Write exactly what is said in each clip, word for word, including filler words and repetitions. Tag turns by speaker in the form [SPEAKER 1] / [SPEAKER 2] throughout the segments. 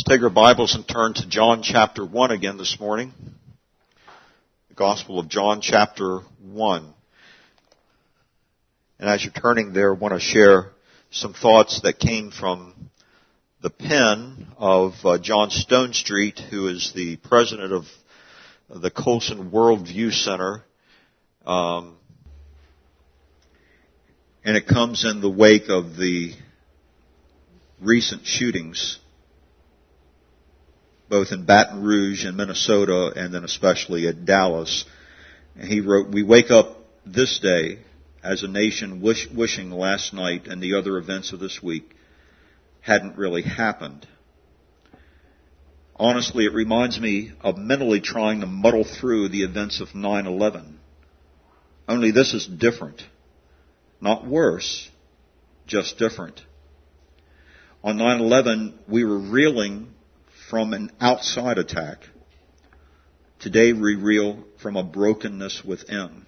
[SPEAKER 1] take our Bibles and turn to John chapter one again this morning. The Gospel of John chapter one. And as you're turning there, I want to share some thoughts that came from the pen of uh, John Stonestreet, who is the president of the Colson Worldview Center. Um, and it comes in the wake of the recent shootings, both in Baton Rouge and Minnesota, and then especially at Dallas. And he wrote, "We wake up this day as a nation wish, wishing last night and the other events of this week hadn't really happened. Honestly, it reminds me of mentally trying to muddle through the events of nine eleven. Only this is different. Not worse, just different. On nine eleven, we were reeling from an outside attack. Today we reel from a brokenness within.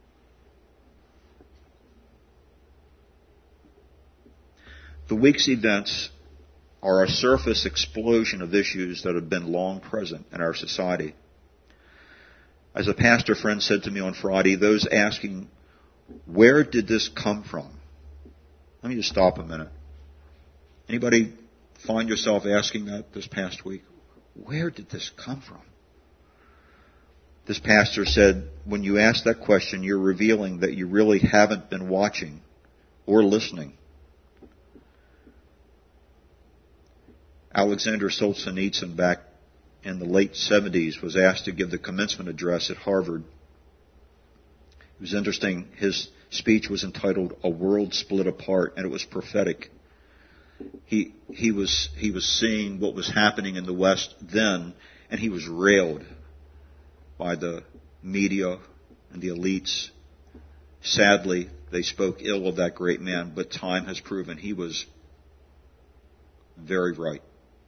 [SPEAKER 1] The week's events are a surface explosion of issues that have been long present in our society. As a pastor friend said to me on Friday, those asking, where did this come from? Let me just stop a minute. Anybody find yourself asking that this past week? Where did this come from? This pastor said, when you ask that question, you're revealing that you really haven't been watching or listening. Alexander Solzhenitsyn, back in the late seventies, was asked to give the commencement address at Harvard. It was interesting. His speech was entitled "A World Split Apart," and it was prophetic. He he was he was seeing what was happening in the West then, and he was railed by the media and the elites. Sadly, they spoke ill of that great man, but time has proven he was very right.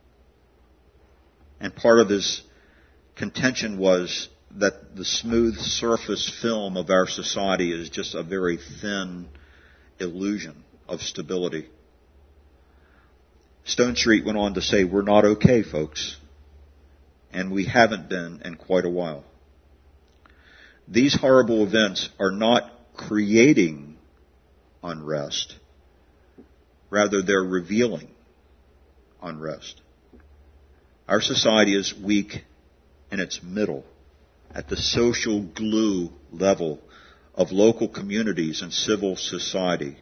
[SPEAKER 1] And part of his contention was that the smooth surface film of our society is just a very thin illusion of stability. Stonestreet went on to say, we're not okay, folks, and we haven't been in quite a while. These horrible events are not creating unrest. Rather, they're revealing unrest. Our society is weak in its middle, at the social glue level of local communities and civil society.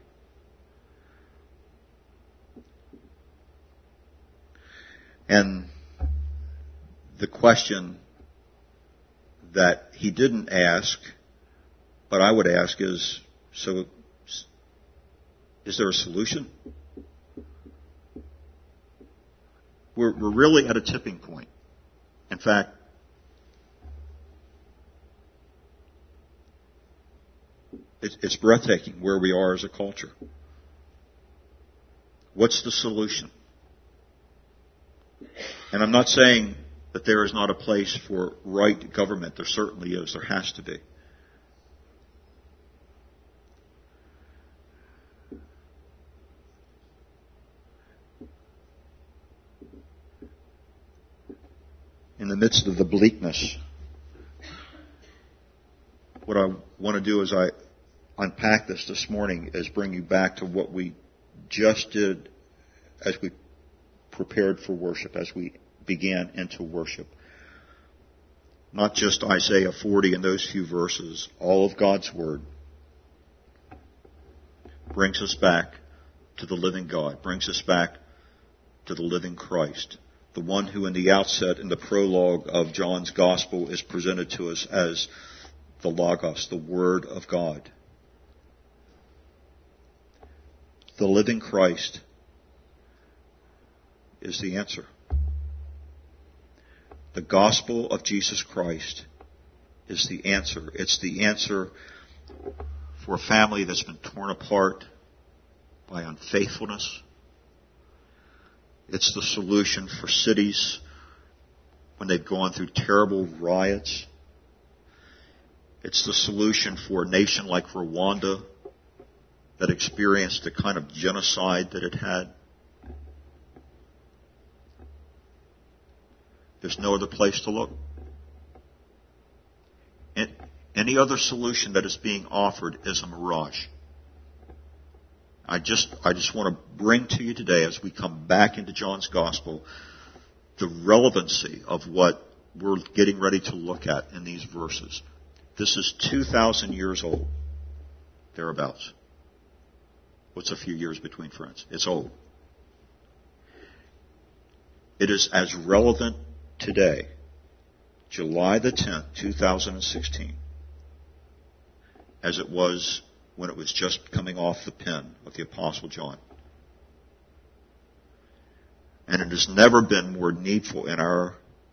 [SPEAKER 1] And the question that he didn't ask, but I would ask is, so is there a solution? We're, we're really at a tipping point. In fact, it's, it's breathtaking where we are as a culture. What's the solution? And I'm not saying that there is not a place for right government. There certainly is. There has to be. In the midst of the bleakness, what I want to do as I unpack this this morning is bring you back to what we just did as we prepared for worship, as we began into worship. Not just Isaiah forty and those few verses. All of God's Word brings us back to the living God, brings us back to the living Christ, the one who in the outset, in the prologue of John's Gospel, is presented to us as the Logos, the Word of God. The living Christ is the answer. The gospel of Jesus Christ is the answer. It's the answer for a family that's been torn apart by unfaithfulness. It's the solution for cities when they've gone through terrible riots. It's the solution for a nation like Rwanda that experienced the kind of genocide that it had. There's no other place to look. Any other solution that is being offered is a mirage. I just, I just want to bring to you today, as we come back into John's Gospel, the relevancy of what we're getting ready to look at in these verses. This is two thousand years old, thereabouts. What's a few years between friends? It's old. It is as relevant today, July the tenth, two thousand sixteen, as it was when it was just coming off the pen of the Apostle John. And it has never been more needful in our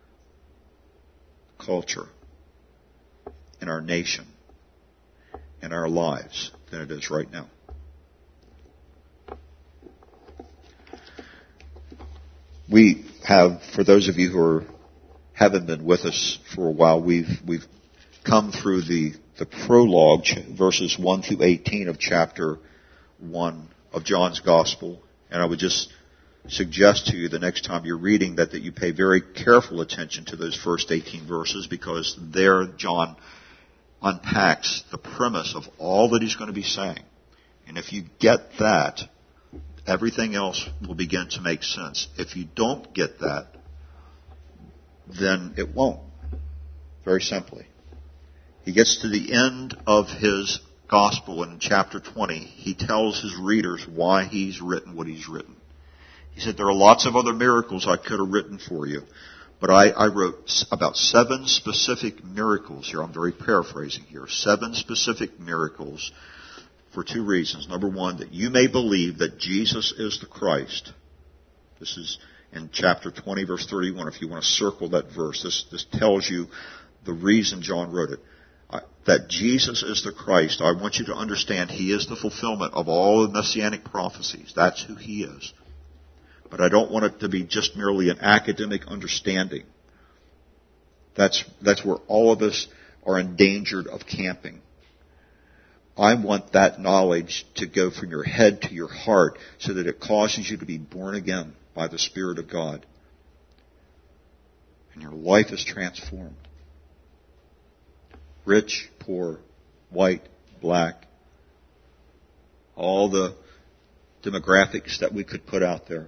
[SPEAKER 1] culture, in our nation, in our lives than it is right now. We have, for those of you who are, haven't been with us for a while, we've we've come through the, the prologue, verses one through eighteen of chapter one of John's Gospel. And I would just suggest to you the next time you're reading that, that you pay very careful attention to those first eighteen verses, because there John unpacks the premise of all that he's going to be saying. And if you get that, everything else will begin to make sense. If you don't get that, then it won't. Very simply. He gets to the end of his gospel, and in chapter twenty, he tells his readers why he's written what he's written. He said, there are lots of other miracles I could have written for you, but I, I wrote about seven specific miracles here. I'm very paraphrasing here. Seven specific miracles for two reasons. Number one, that you may believe that Jesus is the Christ. This is in chapter twenty, verse thirty-one. If you want to circle that verse, this, this tells you the reason John wrote it. Uh, that Jesus is the Christ. I want you to understand He is the fulfillment of all the Messianic prophecies. That's who He is. But I don't want it to be just merely an academic understanding. That's, that's where all of us are endangered of camping. I want that knowledge to go from your head to your heart so that it causes you to be born again by the Spirit of God. And your life is transformed. Rich, poor, white, black, all the demographics that we could put out there.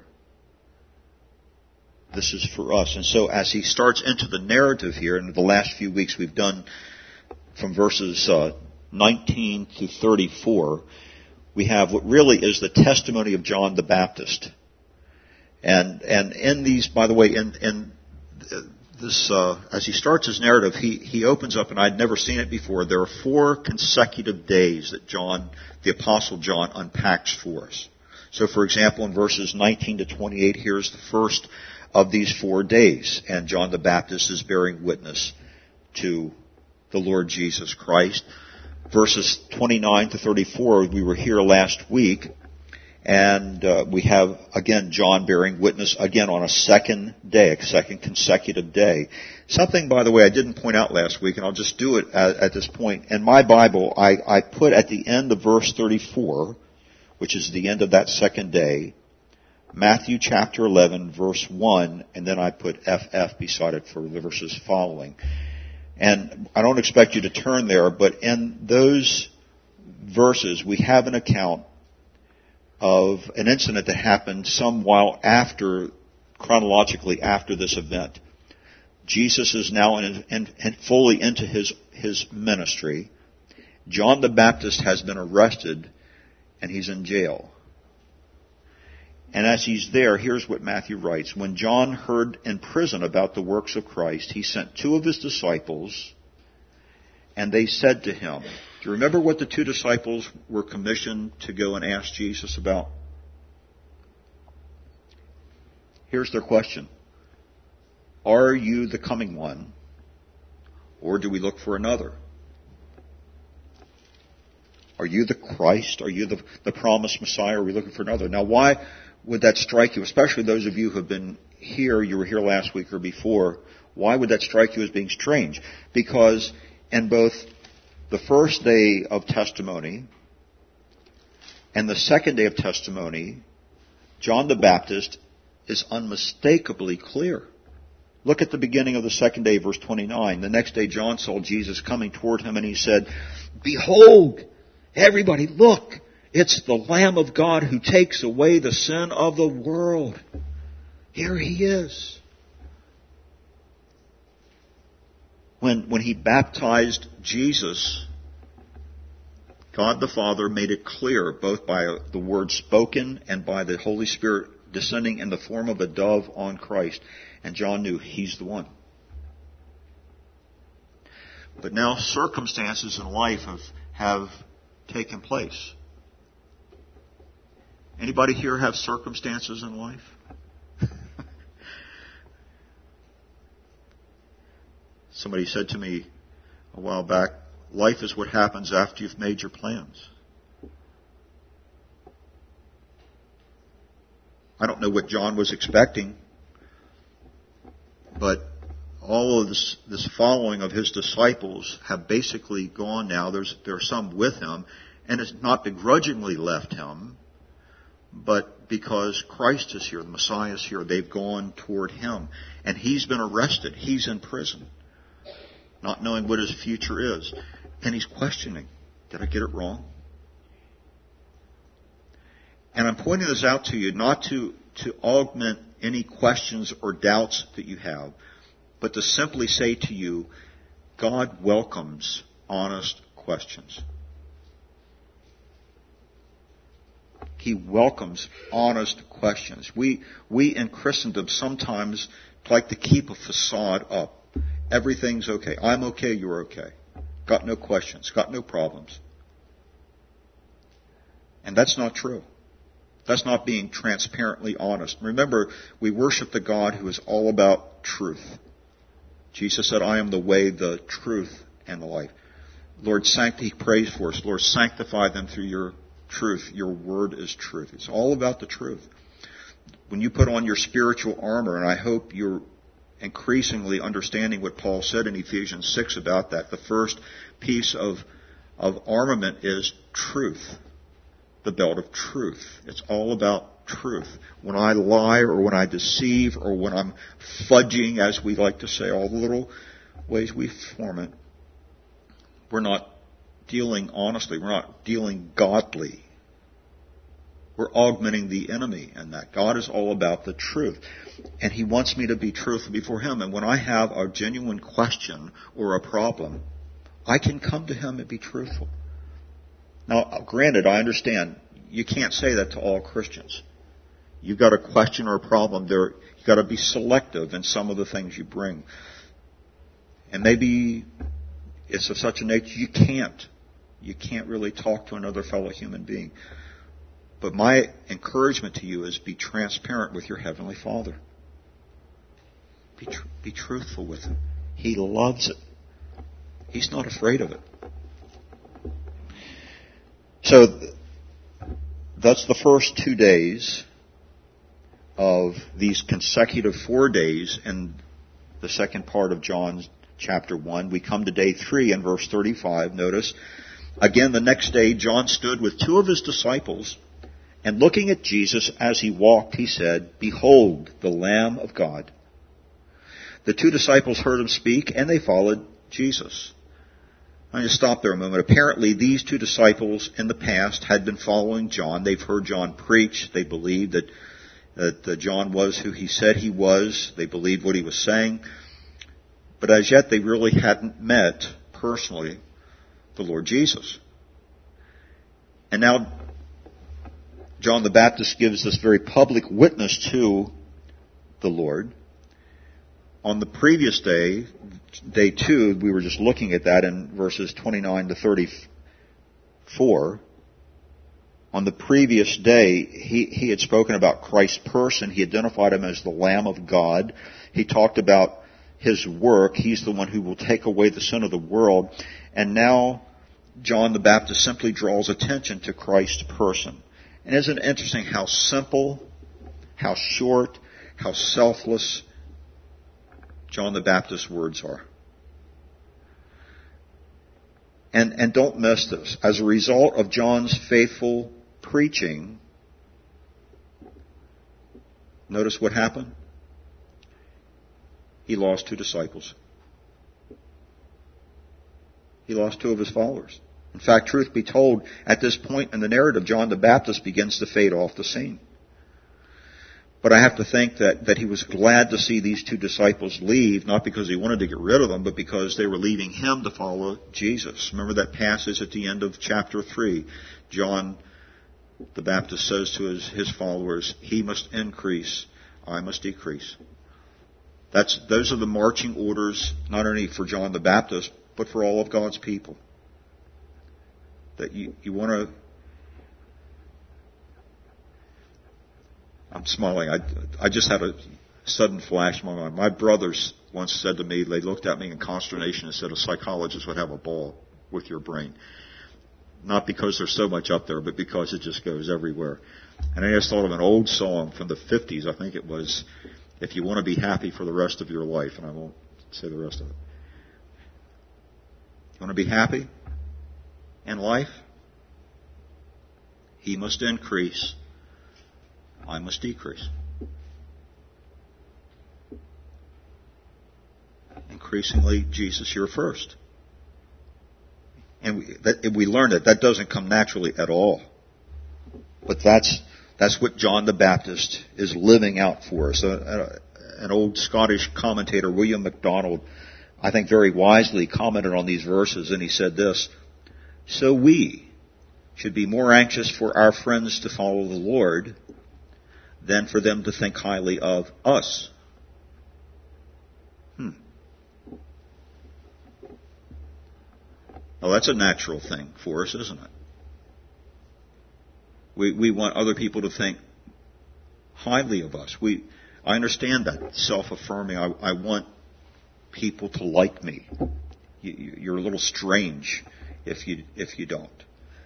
[SPEAKER 1] This is for us. And so as he starts into the narrative here, in the last few weeks we've done from verses uh, nineteen to thirty-four, we have what really is the testimony of John the Baptist. And and in these, by the way, in, in this, uh, as he starts his narrative, he, he opens up, and I'd never seen it before, there are four consecutive days that John, the Apostle John, unpacks for us. So for example, in verses nineteen to twenty-eight, here's the first of these four days, and John the Baptist is bearing witness to the Lord Jesus Christ. Verses twenty-nine to thirty-four, we were here last week, and uh, we have, again, John bearing witness again on a second day, a second consecutive day. Something, by the way, I didn't point out last week, and I'll just do it at, at this point. In my Bible, I, I put at the end of verse thirty-four, which is the end of that second day, Matthew chapter eleven, verse one, and then I put F F beside it for the verses following. And I don't expect you to turn there, but in those verses, we have an account of an incident that happened some while after, chronologically after this event. Jesus is now in, in, in fully into his, his ministry. John the Baptist has been arrested, and he's in jail. And as he's there, here's what Matthew writes. When John heard in prison about the works of Christ, he sent two of his disciples, and they said to him, do you remember what the two disciples were commissioned to go and ask Jesus about? Here's their question. Are you the coming one, or do we look for another? Are you the Christ? Are you the, the promised Messiah? Or are we looking for another? Now, why would that strike you, especially those of you who have been here, you were here last week or before, why would that strike you as being strange? Because in both the first day of testimony and the second day of testimony, John the Baptist is unmistakably clear. Look at the beginning of the second day, verse twenty-nine. The next day John saw Jesus coming toward him, and he said, "Behold, everybody, look, it's the Lamb of God who takes away the sin of the world. Here he is." When, when he baptized Jesus, God the Father made it clear, both by the word spoken and by the Holy Spirit descending in the form of a dove on Christ. And John knew he's the one. But now circumstances in life have, have taken place. Anybody here have circumstances in life? Somebody said to me a while back, life is what happens after you've made your plans. I don't know what John was expecting, but all of this, this following of his disciples have basically gone now. There's, there are some with him, and it's not begrudgingly left him, but because Christ is here, the Messiah is here, they've gone toward him. And he's been arrested. He's in prison, not knowing what his future is. And he's questioning, did I get it wrong? And I'm pointing this out to you not to, to augment any questions or doubts that you have, but to simply say to you, God welcomes honest questions. He welcomes honest questions. We, we in Christendom sometimes like to keep a facade up. Everything's okay. I'm okay, you're okay. Got no questions, got no problems. And that's not true. That's not being transparently honest. Remember, we worship the God who is all about truth. Jesus said, I am the way, the truth, and the life. Lord, sanctify, He prays for us. Lord, sanctify them through your truth. Your word is truth. It's all about the truth. When you put on your spiritual armor, and I hope you're increasingly understanding what Paul said in Ephesians six about that, the first piece of, of armament is truth. The belt of truth. It's all about truth. When I lie or when I deceive or when I'm fudging, as we like to say, all the little ways we form it, we're not dealing honestly. We're not dealing godly. We're augmenting the enemy in that. God is all about the truth. And He wants me to be truthful before Him. And when I have a genuine question or a problem, I can come to Him and be truthful. Now, granted, I understand you can't say that to all Christians. You've got a question or a problem there. You've got to be selective in some of the things you bring. And maybe it's of such a nature you can't. You can't really talk to another fellow human being. But my encouragement to you is be transparent with your Heavenly Father. Be, tr- be truthful with Him. He loves it. He's not afraid of it. So that's the first two days of these consecutive four days in the second part of John's chapter one. We come to day three in verse thirty-five. Notice, again the next day John stood with two of his disciples, and looking at Jesus as he walked, he said, Behold, the Lamb of God. The two disciples heard him speak, and they followed Jesus. I just stop there a moment. Apparently, these two disciples in the past had been following John. They've heard John preach. They believed that, that uh, John was who he said he was. They believed what he was saying. But as yet, they really hadn't met personally the Lord Jesus. And now, John the Baptist gives this very public witness to the Lord. On the previous day, day two, we were just looking at that in verses twenty-nine to thirty-four. On the previous day, he, he had spoken about Christ's person. He identified Him as the Lamb of God. He talked about His work. He's the one who will take away the sin of the world. And now, John the Baptist simply draws attention to Christ's person. And isn't it interesting how simple, how short, how selfless John the Baptist's words are. And, and don't miss this. As a result of John's faithful preaching, notice what happened? he lost two disciples. He lost two of his followers. In fact, truth be told, at this point in the narrative, John the Baptist begins to fade off the scene. But I have to think that, that he was glad to see these two disciples leave, not because he wanted to get rid of them, but because they were leaving him to follow Jesus. Remember that passage at the end of chapter three. John the Baptist says to his, his followers, he must increase, I must decrease. That's, those are the marching orders, not only for John the Baptist, but for all of God's people. That you, you want to... I'm smiling. I, I just had a sudden flash in my mind. My brothers once said to me, they looked at me in consternation and said, a psychologist would have a ball with your brain. Not because there's so much up there, but because it just goes everywhere. And I just thought of an old song from the fifties, I think it was, if you want to be happy for the rest of your life, and I won't say the rest of it. You want to be happy in life? He must increase, I must decrease. Increasingly, Jesus, you're first. And we, that, we learn that that doesn't come naturally at all. But that's that's what John the Baptist is living out for us. Uh, an old Scottish commentator, William MacDonald, I think very wisely commented on these verses, and he said this: so we should be more anxious for our friends to follow the Lord than for them to think highly of us. Hmm. Well, that's a natural thing for us, isn't it? We we want other people to think highly of us. We I understand that, self-affirming. I, I want people to like me. You, you're a little strange if you if you don't.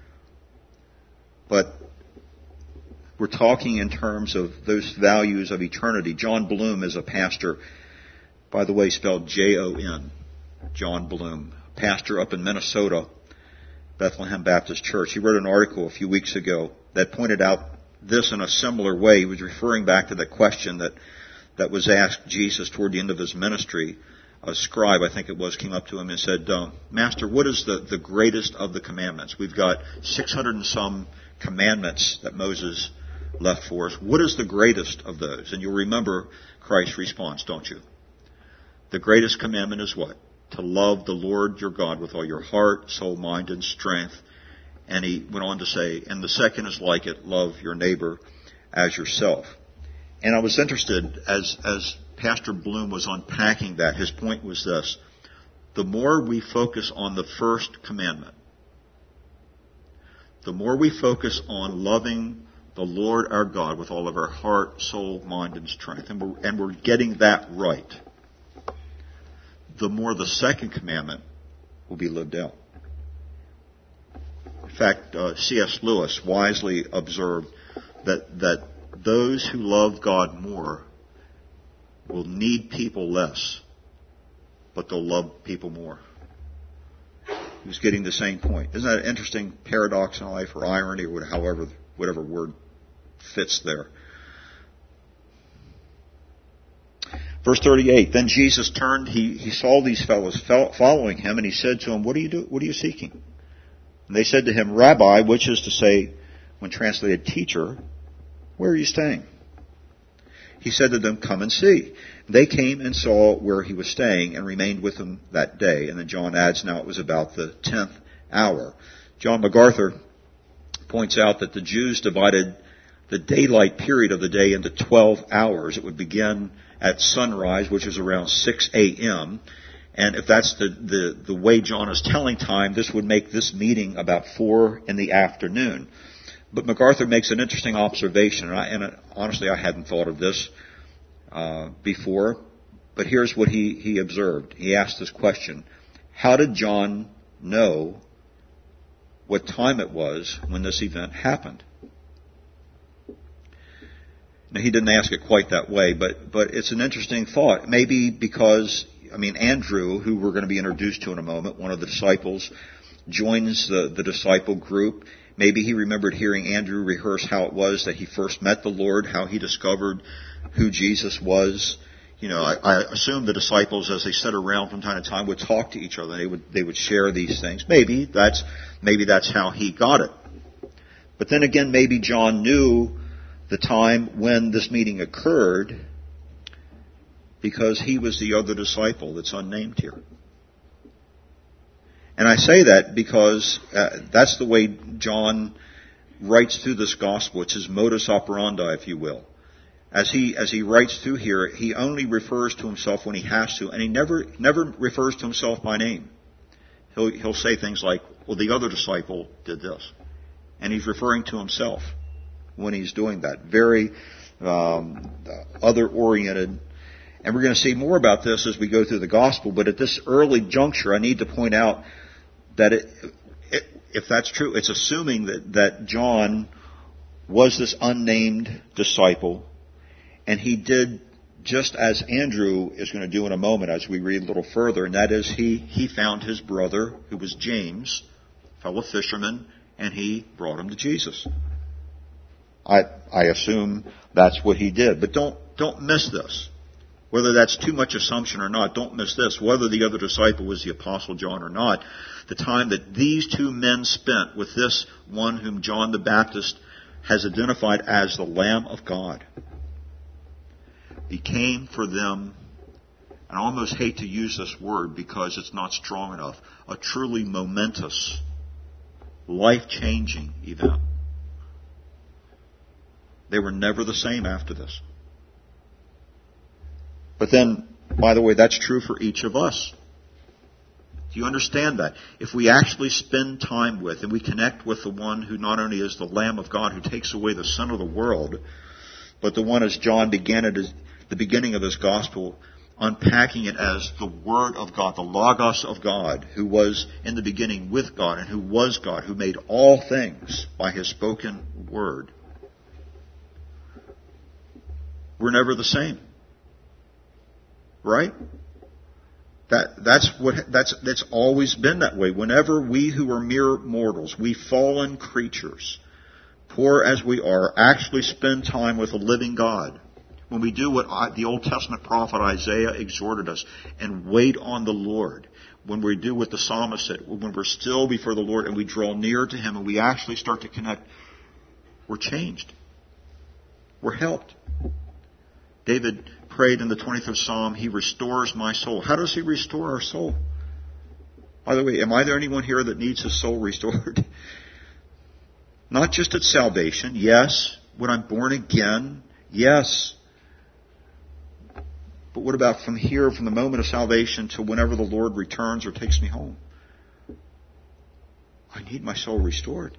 [SPEAKER 1] But we're talking in terms of those values of eternity. John Bloom is a pastor, by the way, spelled J O N, John Bloom, pastor up in Minnesota, Bethlehem Baptist Church. He wrote an article a few weeks ago that pointed out this in a similar way. He was referring back to the question that, that was asked Jesus toward the end of his ministry. A scribe, I think it was, came up to him and said, um, Master, what is the, the greatest of the commandments? We've got six hundred and some commandments that Moses left for us. What is the greatest of those? And you'll remember Christ's response, don't you? The greatest commandment is what? To love the Lord your God with all your heart, soul, mind, and strength. And he went on to say, and the second is like it, love your neighbor as yourself. And I was interested, as, as Pastor Bloom was unpacking that, his point was this: the more we focus on the first commandment, the more we focus on loving the Lord our God with all of our heart, soul, mind, and strength, and we're, and we're getting that right, the more the second commandment will be lived out. In fact, uh, C S Lewis wisely observed that, that those who love God more will need people less, but they'll love people more. He was getting the same point. Isn't that an interesting paradox in life, or irony, or however, whatever word fits there? Verse thirty-eight, then Jesus turned, he, he saw these fellows following him, and he said to them, what are you do, what are you seeking? And they said to him, Rabbi, which is to say, when translated teacher, where are you staying? He said to them, come and see. They came and saw where he was staying and remained with him that day. And then John adds, now it was about the tenth hour. John MacArthur points out that the Jews divided the daylight period of the day into twelve hours. It would begin at sunrise, which is around six a.m., and if that's the, the, the way John is telling time, this would make this meeting about four in the afternoon. But MacArthur makes an interesting observation, and, I, and honestly I hadn't thought of this uh, before, but here's what he, he observed. He asked this question: how did John know what time it was when this event happened? Now, he didn't ask it quite that way, but, but it's an interesting thought. Maybe because, I mean, Andrew, who we're going to be introduced to in a moment, one of the disciples, joins the, the disciple group. Maybe he remembered hearing Andrew rehearse how it was that he first met the Lord, how he discovered who Jesus was. you know, I, I assume the disciples, as they sat around from time to time, would talk to each other. They would they would share these things. Maybe that's maybe that's how he got it. But then again, maybe John knew the time when this meeting occurred because he was the other disciple that's unnamed here. And I say that because uh, that's the way John writes through this gospel. It's his modus operandi, if you will. As he as he writes through here, he only refers to himself when he has to, and he never never refers to himself by name. He'll he'll say things like, "Well, the other disciple did this," and he's referring to himself when he's doing that. Very um, other-oriented. And we're going to see more about this as we go through the gospel. But at this early juncture, I need to point out that it, it, if that's true, it's assuming that, that John was this unnamed disciple, and he did just as Andrew is going to do in a moment as we read a little further, and that is he, he found his brother, who was James, fellow fisherman, and he brought him to Jesus. I, I assume that's what he did. But don't, don't miss this. Whether that's too much assumption or not, don't miss this. Whether the other disciple was the Apostle John or not, the time that these two men spent with this one whom John the Baptist has identified as the Lamb of God became for them, and I almost hate to use this word because it's not strong enough, a truly momentous, life-changing event. They were never the same after this. But then, by the way, that's true for each of us. Do you understand that? If we actually spend time with and we connect with the one who not only is the Lamb of God who takes away the sin of the world, but the one, as John began at the beginning of his gospel, unpacking it as the Word of God, the Logos of God, who was in the beginning with God and who was God, who made all things by His spoken word. We're never the same. Right? That, that's what, that's, that's always been that way. Whenever we who are mere mortals, we fallen creatures, poor as we are, actually spend time with a living God, when we do what I, the Old Testament prophet Isaiah exhorted us, and wait on the Lord, when we do what the psalmist said, when we're still before the Lord and we draw near to Him and we actually start to connect, we're changed. We're helped. David prayed in the twenty-fifth Psalm, He restores my soul. How does He restore our soul? By the way, am I there anyone here that needs his soul restored? Not just at salvation, yes. When I'm born again, yes. But what about from here, from the moment of salvation to whenever the Lord returns or takes me home? I need my soul restored.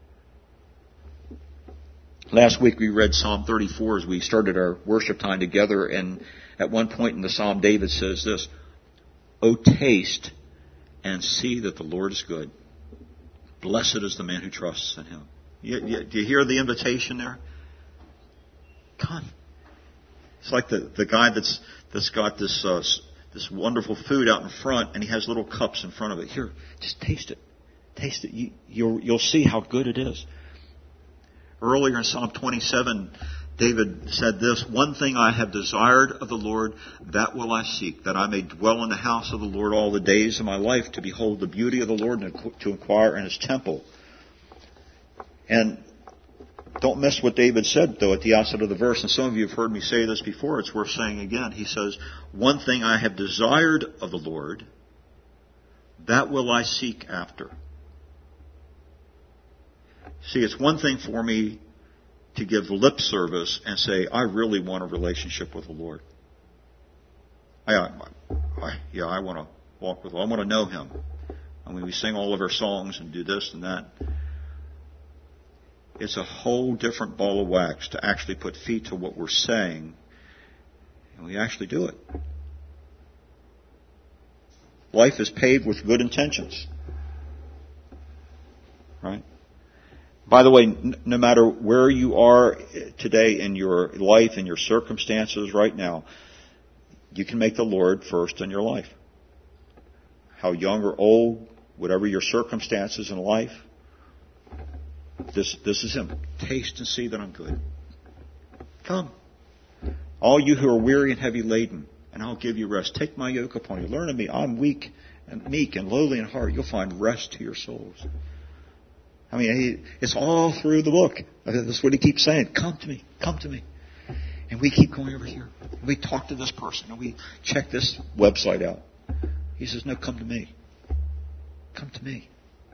[SPEAKER 1] Last week we read Psalm thirty-four as we started our worship time together, and at one point in the Psalm David says this, "O taste and see that the Lord is good. Blessed is the man who trusts in Him." You, you, do you hear the invitation there? Come. It's like the, the guy that's that's got this uh, this wonderful food out in front, and he has little cups in front of it. Here, just taste it. Taste it. You, you'll, you'll see how good it is. Earlier in Psalm twenty-seven, David said this, "One thing I have desired of the Lord, that will I seek, that I may dwell in the house of the Lord all the days of my life, to behold the beauty of the Lord and to inquire in His temple." And don't miss what David said, though, at the outset of the verse. And some of you have heard me say this before. It's worth saying again. He says, "One thing I have desired of the Lord, that will I seek after." See, it's one thing for me to give lip service and say, I really want a relationship with the Lord. I, I, yeah, I want to walk with the Lord. I want to know Him. I mean, we sing all of our songs and do this and that. It's a whole different ball of wax to actually put feet to what we're saying, and we actually do it. Life is paved with good intentions. Right? By the way, no matter where you are today in your life, in your circumstances right now, you can make the Lord first in your life. How young or old, whatever your circumstances in life, this, this is Him. Taste and see that I'm good. Come. All you who are weary and heavy laden, and I'll give you rest. Take my yoke upon you. Learn of me. I'm weak and meek and lowly in heart. You'll find rest to your souls. I mean, he, it's all through the book. That's what he keeps saying. Come to me. Come to me. And we keep going over here. We talk to this person, and we check this website out. He says, no, come to me. Come to me.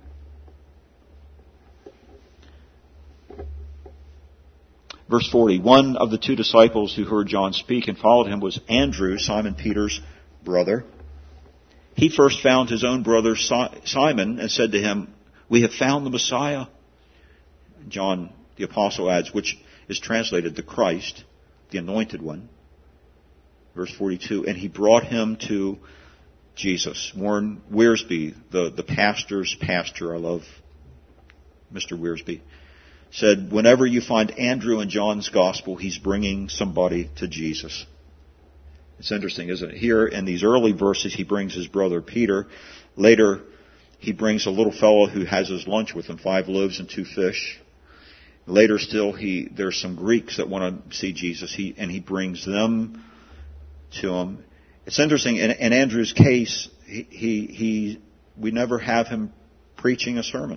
[SPEAKER 1] Verse forty, one of the two disciples who heard John speak and followed him was Andrew, Simon Peter's brother. He first found his own brother Simon and said to him, we have found the Messiah. John, the apostle, adds, which is translated the Christ, the anointed one. Verse forty-two, and he brought him to Jesus. Warren Wiersbe, the, the pastor's pastor, I love Mister Wiersbe, said, whenever you find Andrew in John's gospel, he's bringing somebody to Jesus. It's interesting, isn't it? Here in these early verses, he brings his brother Peter. Later, he brings a little fellow who has his lunch with him, five loaves and two fish. Later still, he there's some Greeks that want to see Jesus, he, and he brings them to him. It's interesting, in, in Andrew's case, he, he, he we never have him preaching a sermon.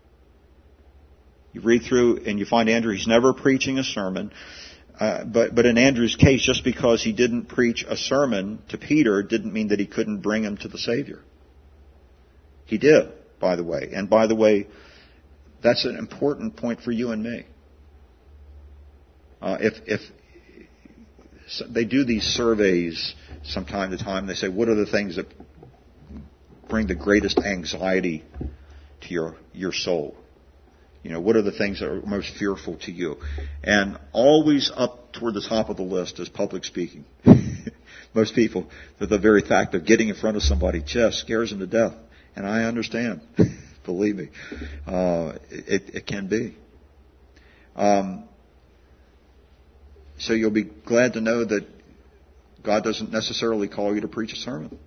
[SPEAKER 1] You read through and you find Andrew, he's never preaching a sermon. Uh, but, but in Andrew's case, just because he didn't preach a sermon to Peter didn't mean that he couldn't bring him to the Savior. He did, by the way. And by the way, that's an important point for you and me. Uh, if, if they do these surveys from time to time, they say, what are the things that bring the greatest anxiety to your, your soul? You know, what are the things that are most fearful to you? And always up toward the top of the list is public speaking. Most people, the very fact of getting in front of somebody just scares them to death. And I understand. Believe me. Uh, it, it can be. Um, so you'll be glad to know that God doesn't necessarily call you to preach a sermon.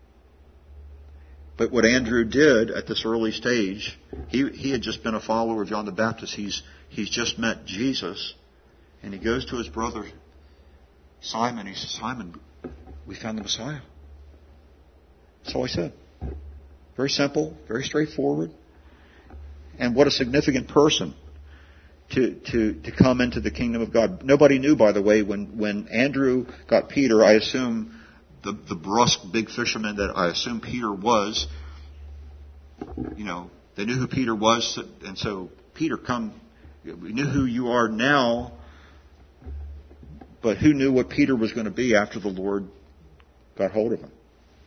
[SPEAKER 1] But what Andrew did at this early stage, he, he had just been a follower of John the Baptist. He's, he's just met Jesus. And he goes to his brother Simon. He says, Simon, we found the Messiah. That's all he said. Very simple, very straightforward. And what a significant person to, to, to come into the kingdom of God. Nobody knew, by the way, when, when Andrew got Peter, I assume the, the brusque big fisherman that I assume Peter was, you know, they knew who Peter was. And so, Peter, come, we knew who you are now, but who knew what Peter was going to be after the Lord got hold of him?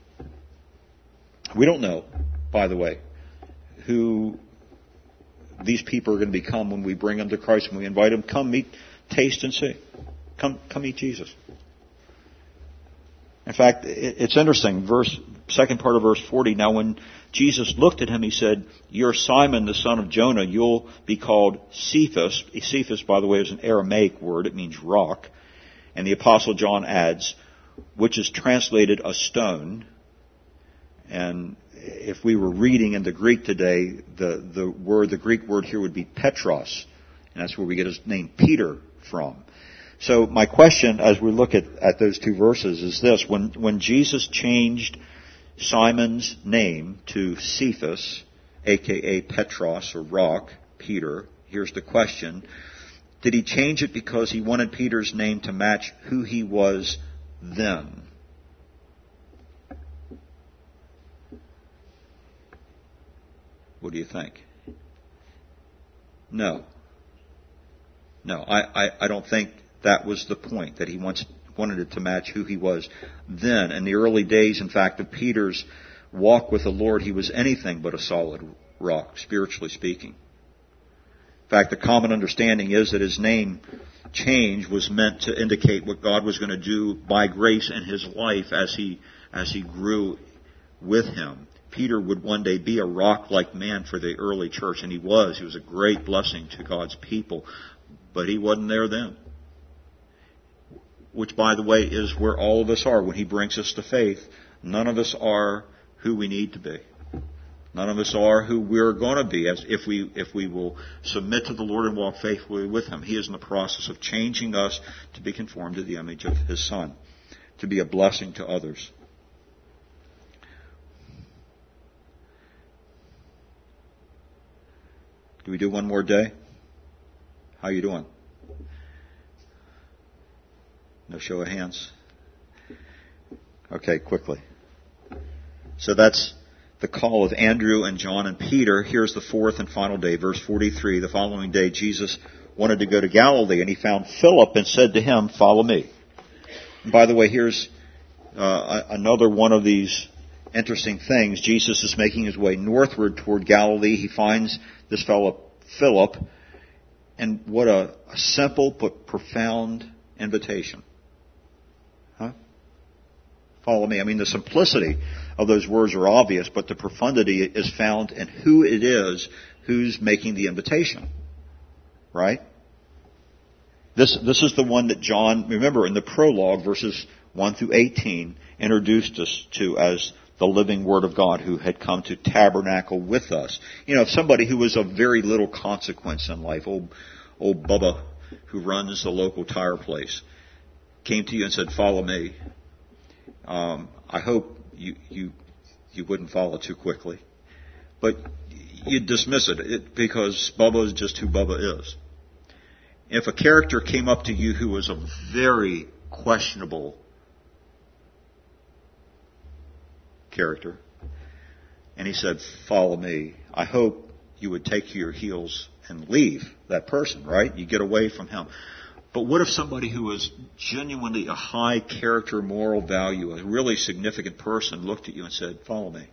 [SPEAKER 1] We don't know, by the way, who these people are going to become when we bring them to Christ, when we invite them, come meet, taste and see. Come, come meet Jesus. In fact, it's interesting, verse, second part of verse forty, now when Jesus looked at him, he said, you're Simon, the son of Jonah, you'll be called Cephas. Cephas, by the way, is an Aramaic word, it means rock. And the Apostle John adds, which is translated a stone. And if we were reading in the Greek today, the, the word, the Greek word here would be Petros. And that's where we get his name Peter from. So my question as we look at, at those two verses is this. When, when Jesus changed Simon's name to Cephas, aka Petros or rock, Peter, here's the question. Did he change it because he wanted Peter's name to match who he was then? What do you think? No. No, I, I, I don't think that was the point, that he wants, wanted it to match who he was then. In the early days, in fact, of Peter's walk with the Lord, he was anything but a solid rock, spiritually speaking. In fact, the common understanding is that his name change was meant to indicate what God was going to do by grace in his life as he, as he grew with him. Peter would one day be a rock-like man for the early church, and he was. He was a great blessing to God's people, but he wasn't there then. Which, by the way, is where all of us are when he brings us to faith. None of us are who we need to be. None of us are who we're going to be as if we if we will submit to the Lord and walk faithfully with him. He is in the process of changing us to be conformed to the image of his Son. to be a blessing to others. Do we do one more day? How you doing? No show of hands? Okay, quickly. So that's the call of Andrew and John and Peter. Here's the fourth and final day, verse forty-three. The following day, Jesus wanted to go to Galilee, and he found Philip and said to him, "Follow me." And by the way, here's uh, another one of these interesting things. Jesus is making his way northward toward Galilee. He finds this fellow Philip, and what a, a simple but profound invitation. Huh? Follow me. I mean, the simplicity of those words are obvious, but the profundity is found in who it is who's making the invitation. Right? This, this is the one that John, remember in the prologue, verses one through eighteen, introduced us to as the living Word of God who had come to tabernacle with us. You know, somebody who was of very little consequence in life, old, old Bubba who runs the local tire place, came to you and said, "Follow me." Um, I hope you, you, you wouldn't follow too quickly. But you dismiss it, it because Bubba is just who Bubba is. If a character came up to you who was a very questionable character, and he said, "Follow me," I hope you would take to your heels and leave that person, right? You get away from him. But what if somebody who was genuinely a high character, moral value, a really significant person looked at you and said, "Follow me"?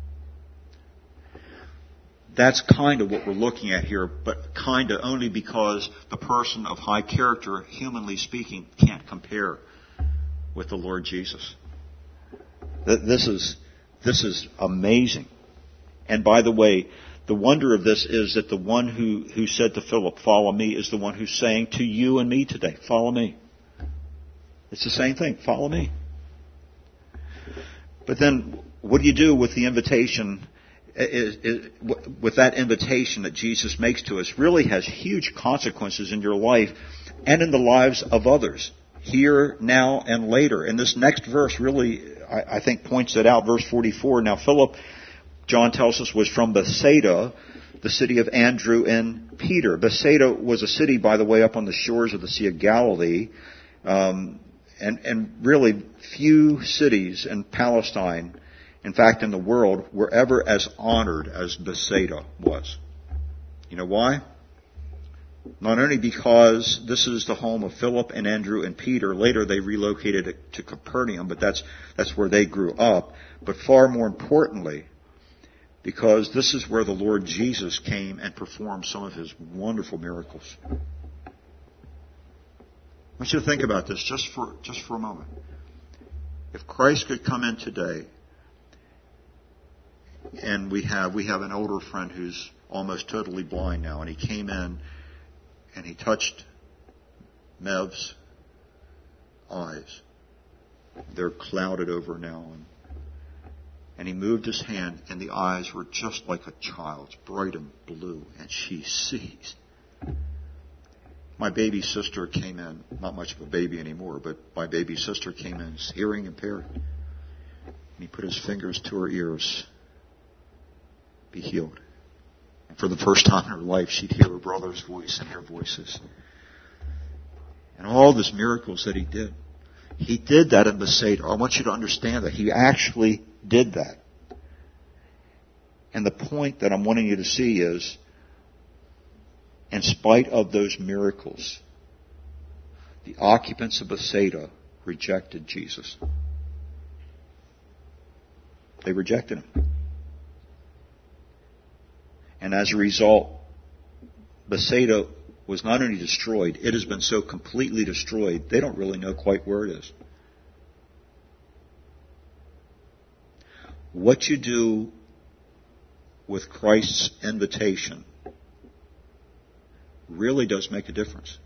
[SPEAKER 1] That's kind of what we're looking at here, but kind of only because the person of high character, humanly speaking, can't compare with the Lord Jesus. This is, this is amazing. And by the way, the wonder of this is that the one who, who said to Philip, "Follow me," is the one who's saying to you and me today, "Follow me." It's the same thing. Follow me. But then, what do you do with the invitation? Is, is, with that invitation that Jesus makes to us really has huge consequences in your life and in the lives of others, here, now, and later. And this next verse really, I, I think, points it out. Verse forty-four, now Philip, John tells us, was from Bethsaida, the city of Andrew and Peter. Bethsaida was a city, by the way, up on the shores of the Sea of Galilee. Um, and, and really few cities in Palestine, in fact, in the world, were ever as honored as Bethsaida was. You know why? Not only because this is the home of Philip and Andrew and Peter. Later they relocated to Capernaum, but that's, that's where they grew up. But far more importantly, because this is where the Lord Jesus came and performed some of his wonderful miracles. I want you to think about this just for, just for a moment. If Christ could come in today, and we have we have an older friend who's almost totally blind now, and he came in and he touched Mev's eyes. They're clouded over now. And, and he moved his hand, and the eyes were just like a child's, bright and blue, and she sees. My baby sister came in, not much of a baby anymore, but my baby sister came in, hearing impaired. And he put his fingers to her ears. Be healed. And for the first time in her life, she'd hear her brother's voice and their voices. And all these miracles that he did. He did that in Bethsaida. I want you to understand that. He actually did that. And the point that I'm wanting you to see is, in spite of those miracles, the occupants of Bethsaida rejected Jesus. They rejected him. And as a result, Bethsaida was not only destroyed, it has been so completely destroyed, they don't really know quite where it is. What you do with Christ's invitation really does make a difference.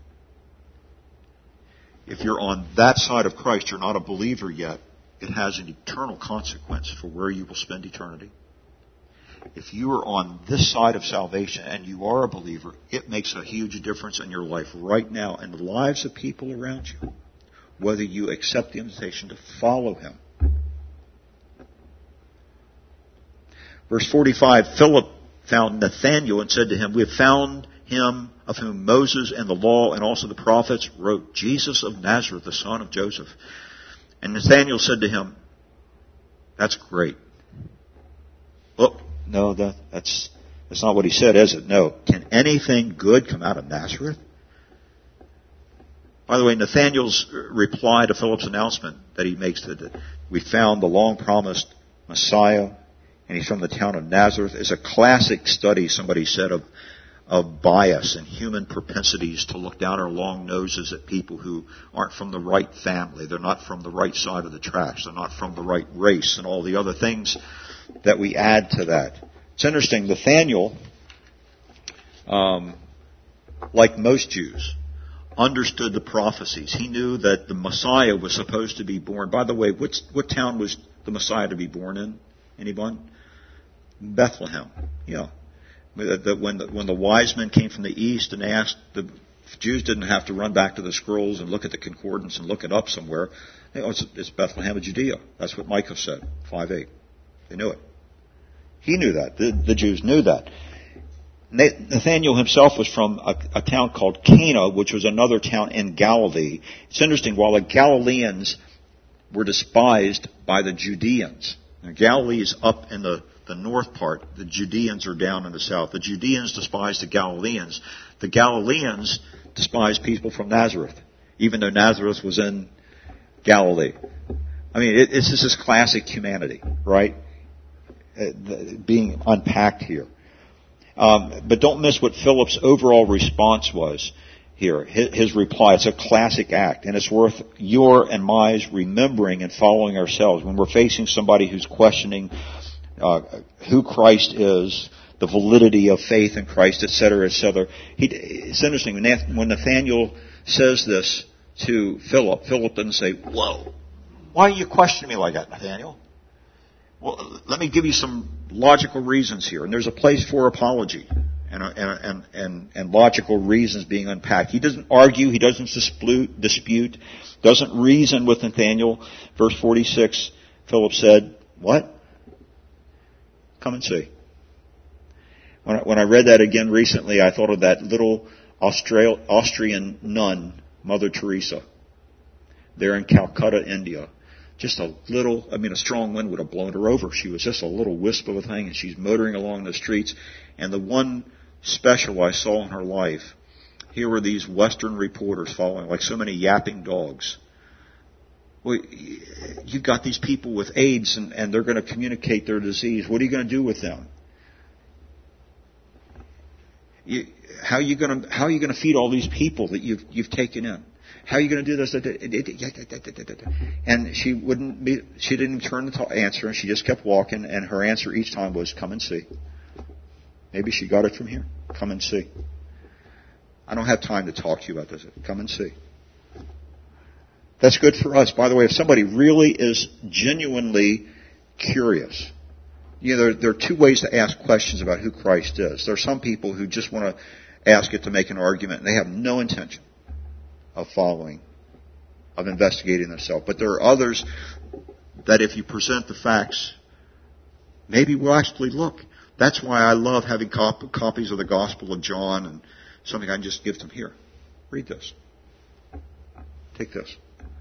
[SPEAKER 1] If you're on that side of Christ, you're not a believer yet, it has an eternal consequence for where you will spend eternity. If you are on this side of salvation and you are a believer, it makes a huge difference in your life right now and the lives of people around you. whether you accept the invitation to follow him. Verse forty-five, Philip found Nathanael and said to him, we have found him of whom Moses and the law and also the prophets wrote, Jesus of Nazareth, the son of Joseph. And Nathanael said to him, that's great. Oh, no, that, that's, that's not what he said, is it? No. Can anything good come out of Nazareth? By the way, Nathanael's reply to Philip's announcement that he makes that we found the long-promised Messiah, and he's from the town of Nazareth, is a classic study, somebody said, of, of bias and human propensities to look down our long noses at people who aren't from the right family. They're not from the right side of the tracks. They're not from the right race and all the other things that we add to that. It's interesting. Nathanael, um, like most Jews, understood the prophecies. He knew that the Messiah was supposed to be born. By the way, what's, what town was the Messiah to be born in? Anyone? Bethlehem. Yeah. That when the, when the wise men came from the east and asked, the Jews didn't have to run back to the scrolls and look at the concordance and look it up somewhere. They, oh, it's, it's Bethlehem of Judea. That's what Micah said, five eight. They knew it. He knew that. The, the Jews knew that. Nathanael himself was from a, a town called Cana, which was another town in Galilee. It's interesting, while the Galileans were despised by the Judeans. Now, Galilee is up in the, the north part. The Judeans are down in the south. The Judeans despised the Galileans. The Galileans despised people from Nazareth, even though Nazareth was in Galilee. I mean, it, it's just this classic humanity, right? Uh, the, being unpacked here. Um, but don't miss what Philip's overall response was here. His, his reply, it's a classic act, and it's worth your and my remembering and following ourselves when we're facing somebody who's questioning uh, who Christ is, the validity of faith in Christ, et cetera, et cetera. He, it's interesting, when Nathanael says this to Philip, Philip doesn't say, whoa, why are you questioning me like that, Nathanael? Well, let me give you some logical reasons here. And there's a place for apology and, and, and, and logical reasons being unpacked. He doesn't argue. He doesn't dispute, dispute, doesn't reason with Nathanael. Verse forty-six, Philip said, what? Come and see. When I, when I read that again recently, I thought of that little Austral, Austrian nun, Mother Teresa, there in Calcutta, India. Just a little, I mean, a strong wind would have blown her over. She was just a little wisp of a thing, and she's motoring along the streets. And the one special I saw in her life, here were these Western reporters following, like so many yapping dogs. Well, you've got these people with AIDS, and, and they're going to communicate their disease. What are you going to do with them? You, how are you going to how are you going to feed all these people that you've you've taken in? How are you going to do this? And she wouldn't be, she didn't turn the answer, and she just kept walking, and her answer each time was, come and see. Maybe she got it from here. Come and see. I don't have time to talk to you about this. Come and see. That's good for us. By the way, if somebody really is genuinely curious, you know, there, there are two ways to ask questions about who Christ is. There are some people who just want to ask it to make an argument, and they have no intention of following, of investigating themselves. But there are others that if you present the facts, maybe we'll actually look. That's why I love having cop- copies of the Gospel of John and something I can just give them here. Read this. Take this.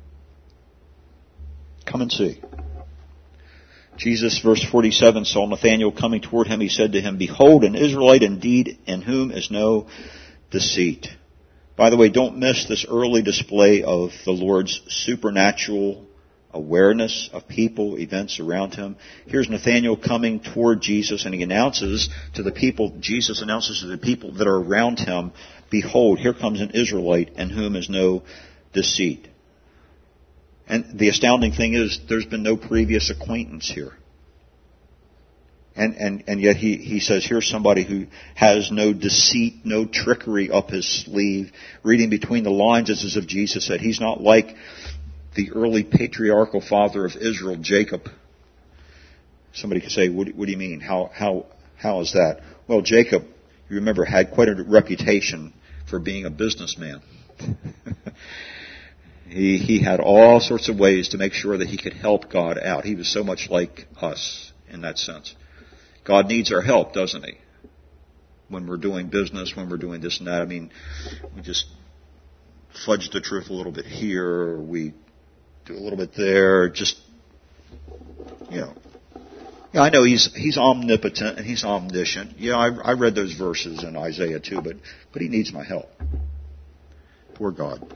[SPEAKER 1] Come and see. Jesus, verse forty-seven, saw Nathanael coming toward him. He said to him, behold, an Israelite indeed, in whom is no deceit. By the way, don't miss this early display of the Lord's supernatural awareness of people, events around him. Here's Nathanael coming toward Jesus, and he announces to the people, Jesus announces to the people that are around him, behold, here comes an Israelite in whom is no deceit. And the astounding thing is, there's been no previous acquaintance here. And, and, and yet he, he says, here's somebody who has no deceit, no trickery up his sleeve. Reading between the lines, it's as if Jesus said, he's not like the early patriarchal father of Israel, Jacob. Somebody could say, what, what do you mean? How, how, how is that? Well, Jacob, you remember, had quite a reputation for being a businessman. He, he had all sorts of ways to make sure that he could help God out. He was so much like us in that sense. God needs our help, doesn't he? When we're doing business, when we're doing this and that. I mean, we just fudge the truth a little bit here, or we do a little bit there, just, you know. Yeah, I know he's he's omnipotent and he's omniscient. Yeah, I, I read those verses in Isaiah too, but but he needs my help. Poor God.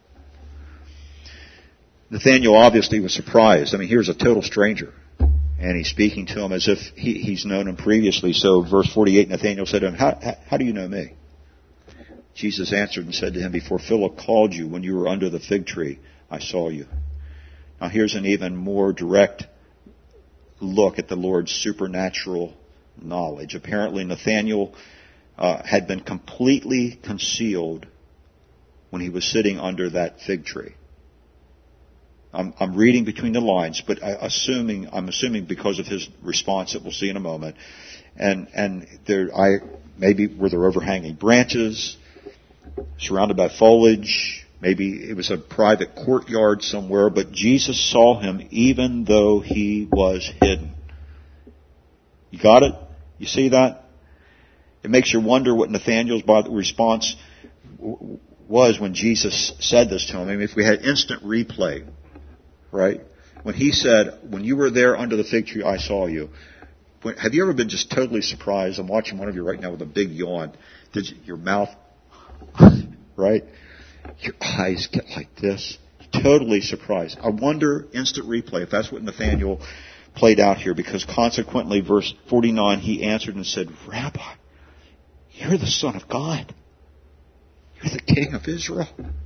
[SPEAKER 1] Nathanael obviously was surprised. I mean, here's a total stranger, and he's speaking to him as if he, he's known him previously. So, verse forty-eight, Nathanael said to him, how, how, how do you know me? Jesus answered and said to him, before Philip called you, when you were under the fig tree, I saw you. Now, here's an even more direct look at the Lord's supernatural knowledge. Apparently, Nathanael uh, had been completely concealed when he was sitting under that fig tree. I'm, I'm reading between the lines, but I, assuming I'm assuming because of his response that we'll see in a moment, and and there I maybe were there overhanging branches, surrounded by foliage. Maybe it was a private courtyard somewhere, but Jesus saw him even though he was hidden. You got it? You see that? It makes you wonder what Nathanael's response was when Jesus said this to him. I mean, if we had instant replay, right? When he said, when you were there under the fig tree, I saw you. When, have you ever been just totally surprised? I'm watching one of you right now with a big yawn. Did you, your mouth, right? Your eyes get like this. Totally surprised. I wonder, instant replay, if that's what Nathanael played out here, because consequently, verse forty-nine, he answered and said, Rabbi, you're the Son of God. You're the King of Israel.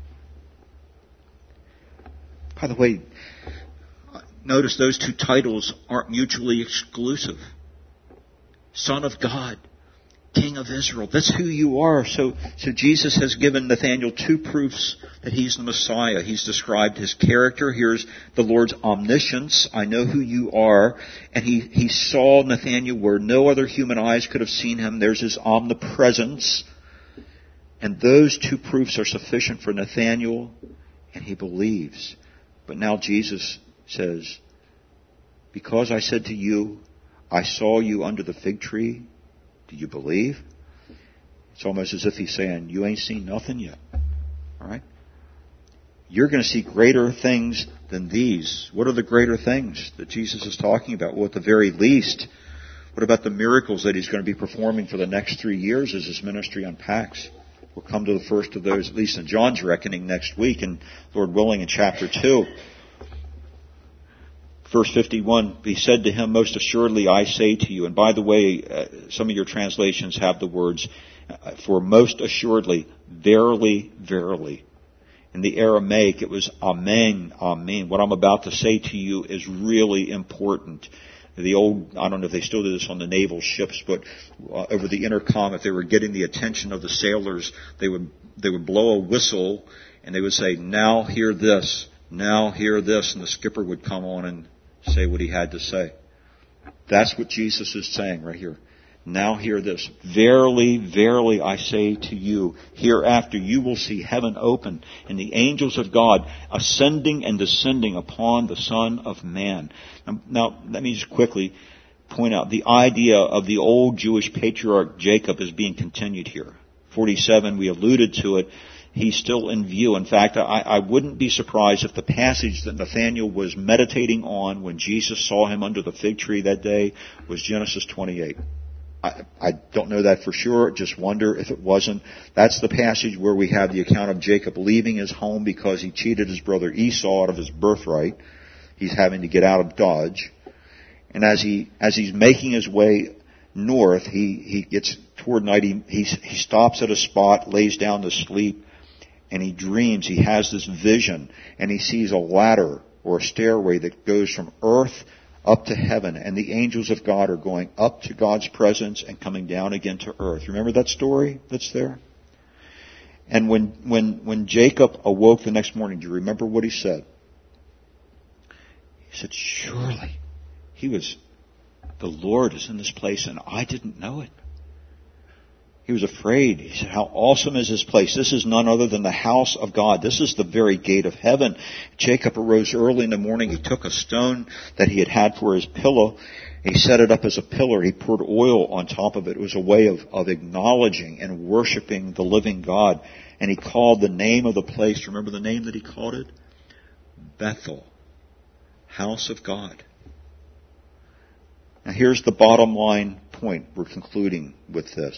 [SPEAKER 1] By the way, notice those two titles aren't mutually exclusive. Son of God, King of Israel. That's who you are. So, so Jesus has given Nathanael two proofs that he's the Messiah. He's described his character. Here's the Lord's omniscience. I know who you are. And he, he saw Nathanael where no other human eyes could have seen him. There's his omnipresence. And those two proofs are sufficient for Nathanael, and he believes. But now Jesus says, because I said to you, I saw you under the fig tree, do you believe? It's almost as if he's saying, you ain't seen nothing yet. All right? You're going to see greater things than these. What are the greater things that Jesus is talking about? Well, at the very least, what about the miracles that he's going to be performing for the next three years as his ministry unpacks? We'll come to the first of those, at least in John's reckoning, next week, and Lord willing, in chapter two. Verse fifty-one, he said to him, most assuredly I say to you, and by the way, uh, some of your translations have the words, uh, for most assuredly, verily, verily. In the Aramaic, it was amen, amen. What I'm about to say to you is really important. The old, I don't know if they still do this on the naval ships, but uh, over the intercom, if they were getting the attention of the sailors, they would they would blow a whistle and they would say, now hear this, now hear this, and the skipper would come on and say what he had to say. That's what Jesus is saying right here. Now hear this. Verily, verily, I say to you, hereafter you will see heaven open and the angels of God ascending and descending upon the Son of Man. Now, now let me just quickly point out the idea of the old Jewish patriarch Jacob is being continued here. forty-seven, we alluded to it. He's still in view. In fact, I, I wouldn't be surprised if the passage that Nathanael was meditating on when Jesus saw him under the fig tree that day was Genesis twenty-eight. I, I don't know that for sure. Just wonder if it wasn't. That's the passage where we have the account of Jacob leaving his home because he cheated his brother Esau out of his birthright. He's having to get out of Dodge. And as he, as he's making his way north, he, he gets toward night, he, he, he stops at a spot, lays down to sleep, and he dreams. He has this vision, and he sees a ladder or a stairway that goes from earth up to heaven, and the angels of God are going up to God's presence and coming down again to earth. Remember that story that's there? And when, when, when Jacob awoke the next morning, do you remember what he said? He said, surely he was, the Lord is in this place and I didn't know it. He was afraid. He said, how awesome is this place? This is none other than the house of God. This is the very gate of heaven. Jacob arose early in the morning. He took a stone that he had had for his pillow. He set it up as a pillar. He poured oil on top of it. It was a way of, of acknowledging and worshiping the living God. And he called the name of the place, remember the name that he called it? Bethel, house of God. Now here's the bottom line point. We're concluding with this.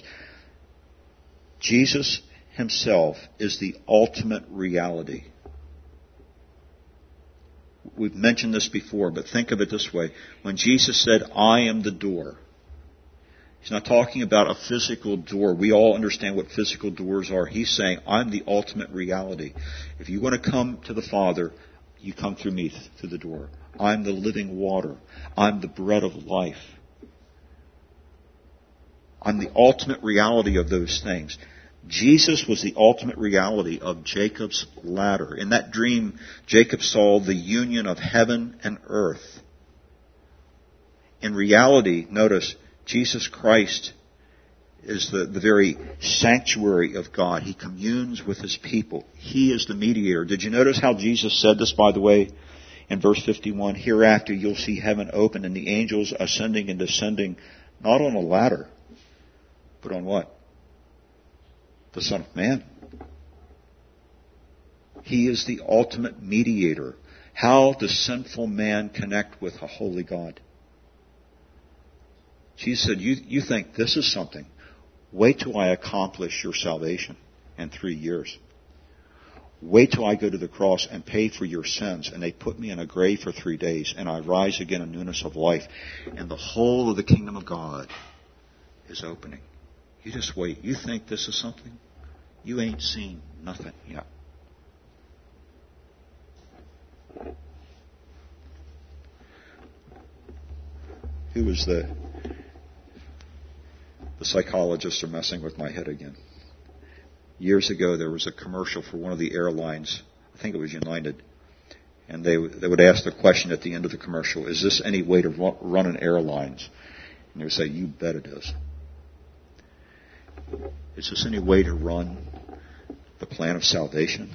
[SPEAKER 1] Jesus himself is the ultimate reality. We've mentioned this before, but think of it this way. When Jesus said, I am the door, he's not talking about a physical door. We all understand what physical doors are. He's saying, I'm the ultimate reality. If you want to come to the Father, you come through me, through the door. I'm the living water. I'm the bread of life. I'm the ultimate reality of those things. Jesus was the ultimate reality of Jacob's ladder. In that dream, Jacob saw the union of heaven and earth. In reality, notice, Jesus Christ is the, the very sanctuary of God. He communes with His people. He is the mediator. Did you notice how Jesus said this, by the way, in verse fifty-one? Hereafter you'll see heaven open and the angels ascending and descending, not on a ladder, but on what? The Son of Man. He is the ultimate mediator. How does sinful man connect with a holy God? Jesus said, you, you think this is something. Wait till I accomplish your salvation in three years. Wait till I go to the cross and pay for your sins, and they put me in a grave for three days, and I rise again in newness of life, and the whole of the kingdom of God is opening. You just wait. You think this is something? You ain't seen nothing yet. Who was the the psychologists are messing with my head again? Years ago, there was a commercial for one of the airlines. I think it was United. And they they would ask the question at the end of the commercial, is this any way to run an airlines? And they would say, you bet it is. Is this any way to run the plan of salvation?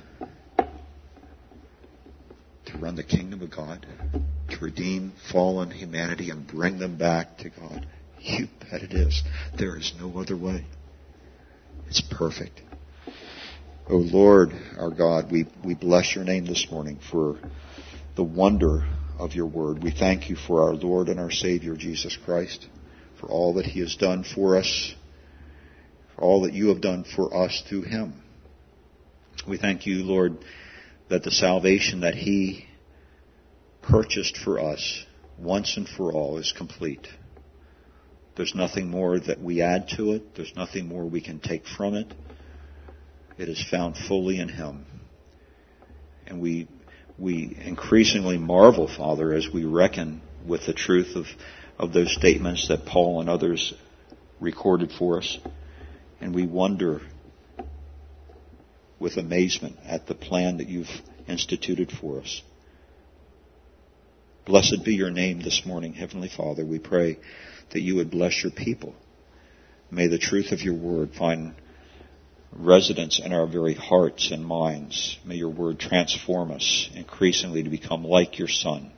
[SPEAKER 1] To run the kingdom of God? To redeem fallen humanity and bring them back to God? You bet it is. There is no other way. It's perfect. Oh Lord, our God, we, we bless your name this morning for the wonder of your word. We thank you for our Lord and our Savior, Jesus Christ, for all that he has done for us, for all that you have done for us through him. We thank you, Lord, that the salvation that he purchased for us once and for all is complete. There's nothing more that we add to it. There's nothing more we can take from it. It is found fully in him. And we we increasingly marvel, Father, as we reckon with the truth of, of those statements that Paul and others recorded for us. And we wonder with amazement at the plan that you've instituted for us. Blessed be your name this morning, Heavenly Father. We pray that you would bless your people. May the truth of your word find residence in our very hearts and minds. May your word transform us increasingly to become like your Son.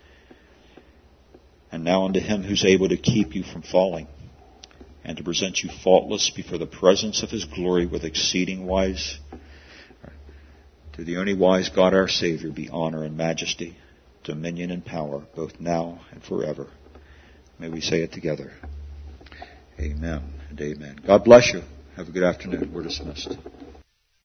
[SPEAKER 1] And now unto him who's able to keep you from falling and to present you faultless before the presence of his glory with exceeding wise. To the only wise God our Savior be honor and majesty, dominion and power, both now and forever. May we say it together. Amen and amen. God bless you. Have a good afternoon. We're dismissed.